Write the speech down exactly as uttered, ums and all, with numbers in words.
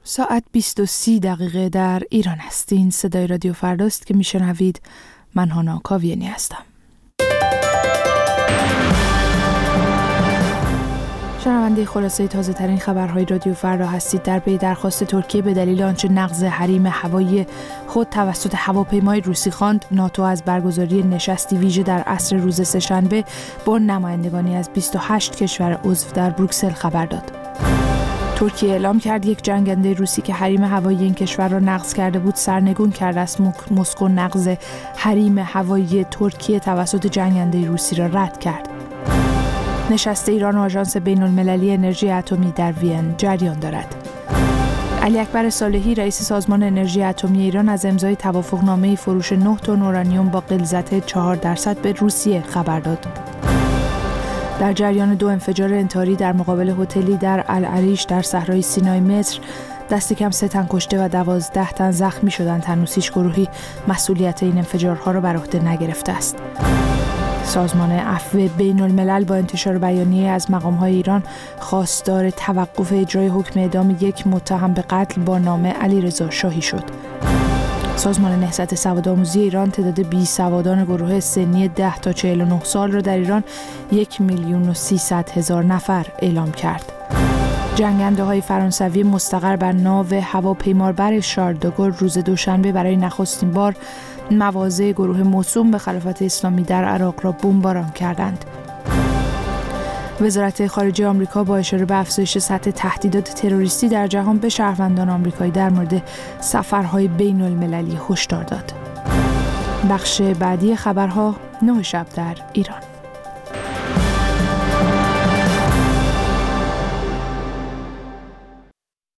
ساعت بیست و سی دقیقه در ایران است. این صدای رادیو فرداست که میشنوید. من هانا کاویانی هستم. شنونده خلاصه تازه ترین خبرهای رادیو فردا هستید. در پی درخواست ترکیه به دلیل آنچه نقض حریم هوایی خود توسط هواپیمای روسی خواند، ناتو از برگزاری نشستی ویژه در عصر روز سه‌شنبه با نمایندگانی از بیست و هشت کشور عضو در بروکسل خبر داد. ترکیه اعلام کرد یک جنگنده روسی که حریم هوایی این کشور را نقض کرده بود سرنگون کرده است. مسکو نقض حریم هوایی ترکیه توسط جنگنده روسی را رد کرد. نشست ایران و آژانس بین‌المللی انرژی اتمی در وین جریان دارد. علی اکبر صالحی رئیس سازمان انرژی اتمی ایران از امضای توافقنامه فروش نه تن اورانیوم با غلظت چهار درصد به روسیه خبر داد. در جریان دو انفجار انتحاری در مقابل هتلی در العریش در صحرای سینای مصر، دست کم سه تن کشته و دوازده تن زخمی شدند. تنوسیش گروهی مسئولیت این انفجارها را بر عهده نگرفته است. سازمان عفو بین الملل با انتشار بیانیه از مقام‌های ایران خواستار توقف اجرای حکم اعدام یک متهم به قتل با نام علیرضا شاهی شد. سازمان نهضت سوادآموزی ایران تعداد بیسوادان گروه سنی ده تا چهل و نه سال را در ایران یک میلیون و سیصد هزار نفر اعلام کرد. جنگنده های فرانسوی مستقر بر ناو هواپیمابر شارل دوگل روز دوشنبه برای نخستین بار مواضع گروه موسوم به خلافت اسلامی در عراق را بمباران کردند. وزارت خارجه آمریکا با اشاره به افزایش سطح تهدیدات تروریستی در جهان به شهروندان آمریکایی در مورد سفرهای بین المللی هشدار داد. بخش بعدی خبرها نه شب در ایران.